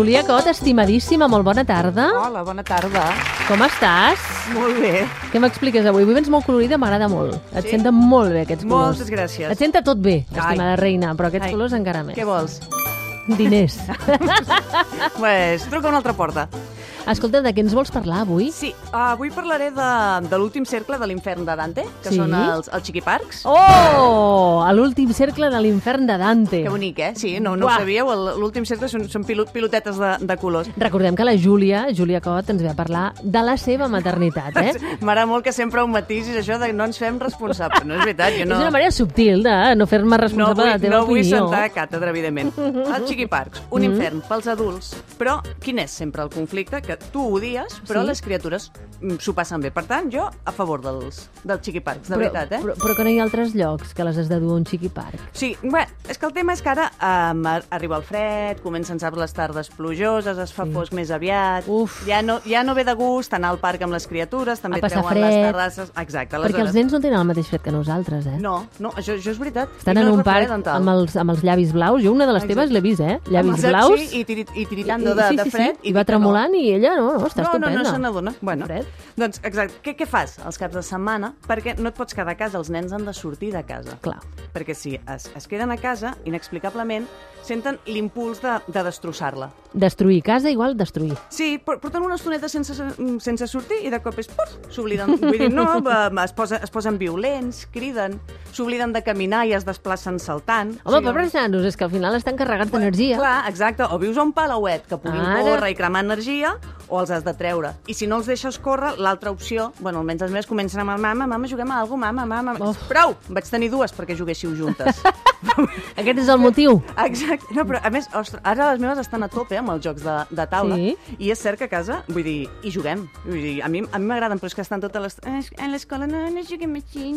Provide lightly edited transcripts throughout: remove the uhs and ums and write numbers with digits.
Júlia Cot, estimadíssima, molt bona tarda. Hola, bona tarda. Com estàs? Molt bé. Què m'expliques avui? Avui vens molt colorida, m'agrada molt. Et senten molt bé aquests colors. Moltes gràcies. Et senta tot bé, estimada reina, però aquests colors encara més. Què vols? Diners. Pues truca a una altra porta. Escolta, de què ens vols parlar avui? Sí, avui parlaré de l'últim cercle de l'infern de Dante, que són els chiquiparcs. Oh! A l'últim cercle de l'infern de Dante. Que bonic, eh? Sí, no ho sabíeu? L'últim cercle són pilotetes de colors. Recordem que la Júlia Cot, ens ve a parlar de la seva maternitat, eh? M'agrada molt que sempre ho matisis, això de no ens fem responsables. No és veritat, jo no... És una manera subtil de no fer-me responsable de la teva opinió. No vull sentar a càtedra, evidentment. Els chiquiparcs, un infern pels adults, però quin és sempre el conflicte? Que tu ho odies, però les criatures s'ho passen bé. Per tant, jo a favor dels chiquiparcs, de veritat, eh? Però que no hi ha altres llocs que les has de dur a un chiquiparc. Sí, bé, és que el tema és que ara arriba el fred, comencen, saps, les tardes plujoses, es fa fosc més aviat, ja no ve de gust anar al parc amb les criatures, també treuen les terrasses... Exacte. Perquè els nens no tenen el mateix fred que nosaltres, eh? No, això és veritat. Estan en un parc amb els llavis blaus. Jo una de les teves l'he vist, eh? Llavis blaus. Sí, i tiritando de fred. I va tremolant i ella, no, està estupenda. No se n'adona. Bueno, doncs, exacte. Què fas els caps de setmana? Perquè no et pots quedar a casa, els nens han de sortir de casa. Clar. Perquè si es queden a casa, inexplicablement, senten l'impuls de destrossar-la. Destruir casa igual destruir. Sí, porten una estoneta sense sortir i de cop s'obliden. Vull dir, no, es posen violents, criden, s'obliden de caminar i es desplacen saltant. Home, pobres nanos, és que al final estan carregats d'energia. Clar, exacte. O vius a un palauet que puguin córrer i cremar energia, o els has de treure. I si no els deixes córrer, l'altra opció, bueno, almenys els meus comencen amb mama, juguem a alguna cosa, mama. Prou! Vaig tenir dues perquè juguéssiu juntes. Aquest és el motiu. Exacte. No, però a més, ostres, ara les meves estan a tope amb els jocs de taula. Sí. I és cert que a casa, vull dir, hi juguem. Vull dir, a mi m'agraden, però és que estan totes les... A l'escola no juguem així,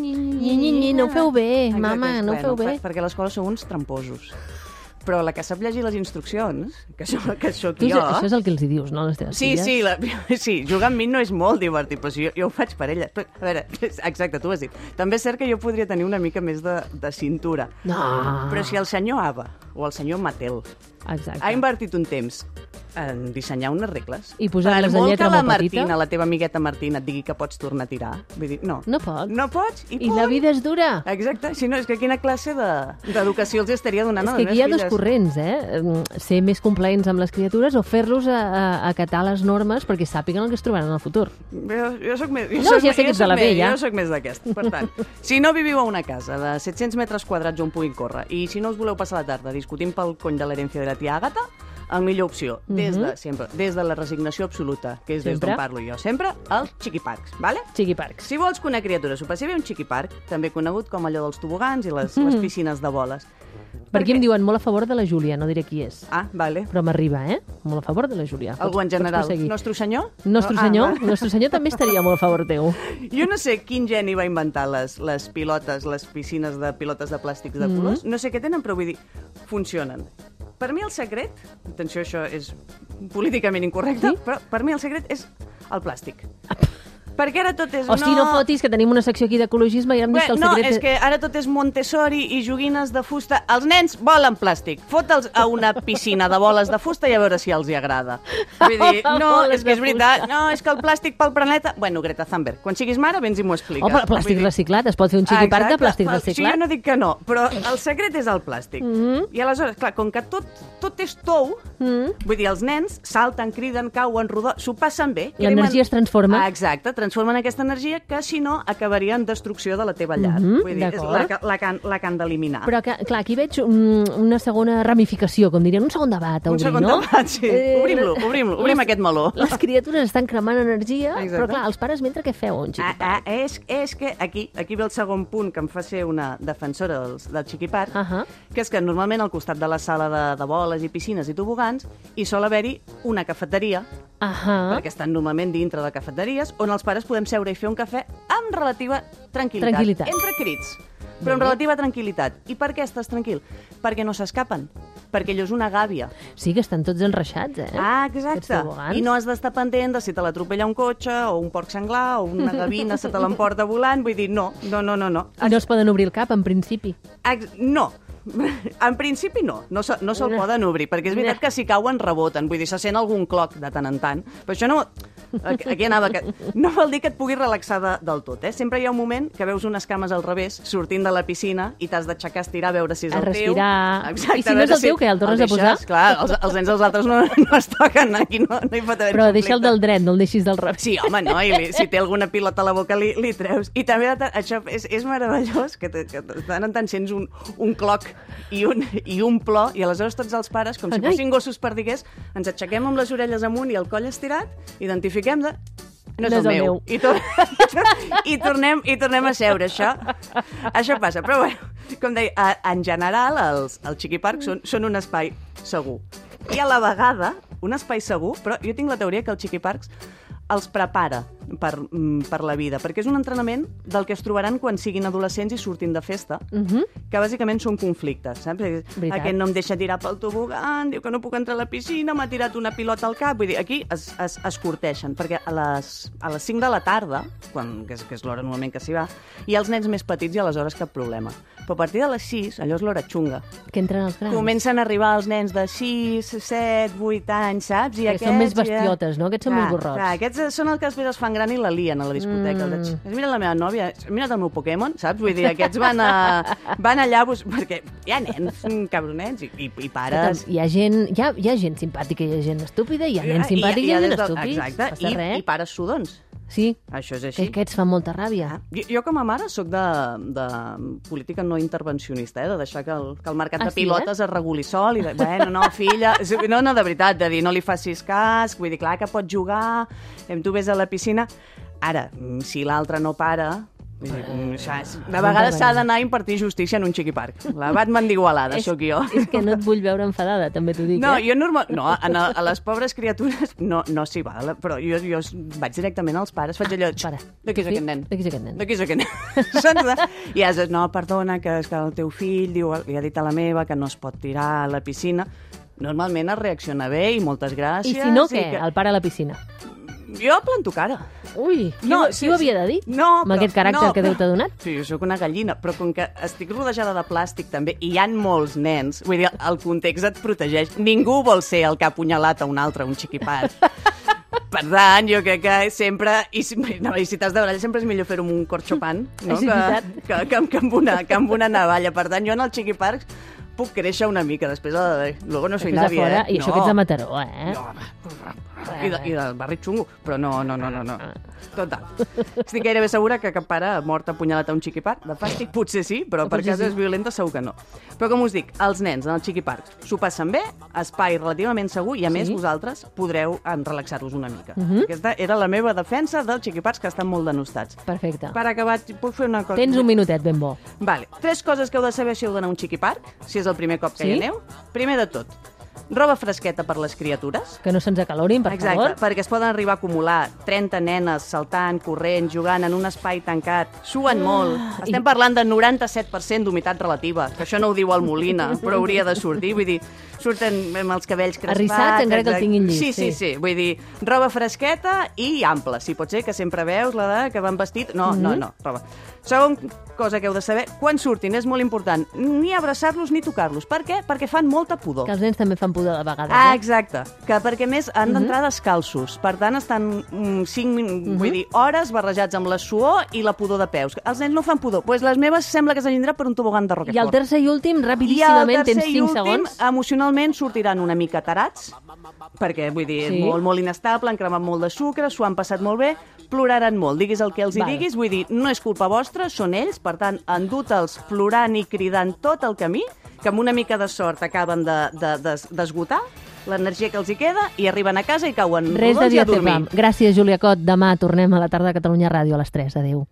no ho feu bé, mama, no ho feu bé. Perquè a l'escola sou uns tramposos. Però la que sap llegir les instruccions, que sóc jo... Això és el que els hi dius, no, les teves filles? Sí, jugar amb mi no és molt divertit, però si jo ho faig per ella. Però, a veure, exacte, tu ho has dit. També és cert que jo podria tenir una mica més de cintura. No. Però si el senyor Ava o el senyor Mattel ha invertit un temps en dissenyar unes regles... I posar-les en lletra molt petita... Martina, la teva amigueta Martina, et digui que pots tornar a tirar. Vull dir, no. No pots. No pots. I la vida és dura. Exacte. Si no, és que quina classe d'educació els estaria donant a les meves filles? És que aquí hi ha dos corrents, eh? Ser més complaents amb les criatures o fer-los acatar les normes perquè sàpiguen el que es trobaran en el futur. Jo soc més... No, ja sé que ets de la vella. Jo soc més d'aquest. Per tant, si no viviu a una casa de 700 metres quadrats on puguin córrer i si no us voleu passar la tarda discutint pel cony de l'herència de la tia Àgata, la millor opció, des de la resignació absoluta, que és des d'on parlo jo sempre, els chiquiparcs, vale? Chiquiparcs. Si vols que una criatura s'ho passi bé, un chiquiparc, també conegut com allò dels tobogans i les piscines de boles. Per aquí em diuen molt a favor de la Júlia, no diré qui és. Ah, vale. Però m'arriba, Molt a favor de la Júlia. Algú en general. Nostre senyor? Nostre senyor també estaria molt a favor teu. Jo no sé quin geni va inventar les pilotes, les piscines de pilotes de plàstics de colors. No sé què tenen, però vull dir, funcionen. Per mi el secret, atenció, això és políticament incorrecte, però per mi el secret és el plàstic. Perquè ara tot és... Hosti, no fotis, que tenim una secció aquí d'ecologisme i hem dit que el secret... No, és que ara tot és Montessori i joguines de fusta. Els nens volen plàstic. Fota'ls a una piscina de boles de fusta i a veure si els hi agrada. Vull dir, no, és que és veritat. No, és que el plàstic pel planeta... Bueno, Greta Thunberg, quan siguis mare, vens i m'ho expliques. Oh, però plàstic reciclat, es pot fer un chiquiparc de plàstic reciclat? Sí, jo no dic que no, però el secret és el plàstic. I aleshores, clar, com que tot és tou, vull dir, els nens salten, criden, cauen, s'ho passen bé. L'energia es transforma. Exacte, transformen aquesta energia que, si no, acabaria en destrucció de la teva llar. Vull dir, és la que han d'eliminar. Però, clar, aquí veig una segona ramificació, com dirien, un segon debat a obrir, no? Un segon debat, sí. Obrim aquest meló. Les criatures estan cremant energia, però, clar, els pares mentre què feu, un chiquiparc? És que aquí ve el segon punt que em fa ser una defensora del chiquiparc, que és que normalment al costat de la sala de boles i piscines i tobogans hi sol haver-hi una cafeteria, perquè estan normalment dintre de cafeteries, on els pares podem seure i fer un cafè amb relativa tranquil·litat. Entre crits, però amb relativa tranquil·litat. I per què estàs tranquil? Perquè no s'escapen. Perquè allò és una gàbia. Sí, que estan tots enreixats, exacte. I no has d'estar pendent de si te l'atropella un cotxe, o un porc senglar, o una gavina se te l'emporta volant. Vull dir, no. I no es poden obrir el cap, en principi. No. En principi no se'l poden obrir, perquè és veritat que si cauen reboten, vull dir, se sent algun cloc de tant en tant, però això no... Aquí anava, que no vol dir que et puguis relaxar del tot, Sempre hi ha un moment que veus unes cames al revés sortint de la piscina i t'has d'aixecar, estirar, a veure si és el teu. A respirar. Exacte, i si no és el teu, què, el tornes a posar? Clar, els nens dels altres no es toquen, aquí no hi pot haver Però deixa el del dret, no el deixis del revés. Sí, home, no, i si té alguna pilota a la boca li treus. I també això és meravellós, que de tant en tant sents un cloc i un plor, i aleshores tots els pares, com si fossin gossos perdiguers, ens aixequem amb les orelles amunt i el coll estirat, identifiquem de... No és el meu. I tornem a seure, això passa. Però bueno, com deia, en general els xiquiparcs són un espai segur. I a la vegada, un espai segur, però jo tinc la teoria que els xiquiparcs els prepara per la vida, perquè és un entrenament del que es trobaran quan siguin adolescents i surtin de festa, que bàsicament són conflictes, saps? Aquest no em deixa tirar pel tobogan, diu que no puc entrar a la piscina, m'ha tirat una pilota al cap, vull dir, aquí es corteixen, perquè a les 5 de la tarda, que és l'hora normalment que s'hi va, hi ha els nens més petits i aleshores cap problema. Però a partir de les 6, allò és l'hora xunga. Que entren els grans. Comencen a arribar els nens de 6, 7, 8 anys, saps? I aquests són més bestiotes, no? Aquests són més borrots. Clar, aquests són els que després es fan gran i la lien a la discoteca. Mira la meva nòvia, mira el meu Pokémon, saps? Vull dir, aquests van allà, perquè hi ha nens cabronets i pares... Hi ha gent simpàtica i hi ha gent estúpida, hi ha nens simpàtics i hi ha gent estúpids. Exacte, i pares sudons. Sí, això és així. Que aquests fan molta ràbia. Jo com a mare sóc de política no intervencionista, de deixar que el mercat de pilotes es reguli sol i de, bueno, no, filla... No, de veritat, de dir, no li facis cas, vull dir, clar que pot jugar, tu vés a la piscina... Ara, si l'altre no para... De vegades s'ha d'anar a impartir justícia en un xiquiparc. La Batman d'Igualada, sóc jo. És que no et vull veure enfadada, també t'ho dic. No, jo a les pobres criatures no s'hi va, però jo vaig directament als pares, faig allò... De qui és aquest nen? De qui és aquest nen? De qui és aquest nen? I has no, perdona, que el teu fill li ha dit a la meva que no es pot tirar a la piscina. Normalment es reacciona bé i moltes gràcies. I si no, què? El pare a la piscina. Jo planto cara. Ui, sí ho havia de dir? No, amb aquest caràcter que Déu t'ha donat? Sí, jo sóc una gallina, però com que estic rodejada de plàstic també, i hi ha molts nens, vull dir, el context et protegeix. Ningú vol ser el que ha apunyalat a un altre, un xiquiparc. Per tant, jo crec que sempre... I si t'has de barallar, sempre és millor fer-ho amb un corxopan, no? que amb una navalla. Per tant, jo en els xiquiparcs puc créixer una mica, després luego no soy nadie, I això que ets de Mataró, I del barri xungo, però no. Total. Estic gairebé segura que cap pare ha mort apunyalat a un xiquiparc, de fàstic potser sí, però per cases violentes segur que no. Però com us dic, els nens en el xiquiparc s'ho passen bé, espai relativament segur, i a més vosaltres podreu relaxar-vos una mica. Aquesta era la meva defensa dels xiquiparcs, que estan molt denostats. Perfecte. Per acabar, puc fer una cosa? Tens un minutet ben bo. Vale. 3 coses que heu de saber si heu d'anar a un xiquiparc, si és el primer cop que hi aneu. Primer de tot, roba fresqueta per les criatures. Que no se'ns acalorin, per favor. Exacte, perquè es poden arribar a acumular 30 nenes saltant, corrent, jugant en un espai tancat. Suen molt. Estem parlant de 97% d'humitat relativa, que això no ho diu el Molina, però hauria de sortir. Vull dir, surten amb els cabells crespats. Arrissats, encara que el tinguin llis. Sí. Vull dir, roba fresqueta i ampla. Si pot ser, que sempre veus la de que van vestit... No, roba. Segon cosa que heu de saber, quan surtin, és molt important, ni abraçar-los ni tocar-los. Per què? Perquè fan molta pudor. Que els nens també fan pudor de vegades. Exacte. Perquè més han d'entrar descalços. Per tant, estan 5 hores barrejats amb la suor i la pudor de peus. Els nens no fan pudor. Doncs les meves sembla que s'hagin d'entrar per un tobogan de Roquefort. I el tercer i últim, rapidíssimament, tens 5 segons. Emocionalment sortiran una mica tarats, perquè, vull dir, molt inestable, han cremat molt de sucre, s'ho han passat molt bé, ploraran molt, diguis el que els hi diguis, vull dir, no és culpa vostra, són ells, per tant, endut-los plorant i cridant tot el camí, que amb una mica de sort acaben d'esgotar l'energia que els hi queda i arriben a casa i cauen rodons i a dormir. Gràcies, Júlia Cot. Demà tornem a la tarda de Catalunya Ràdio a les 3. Adéu.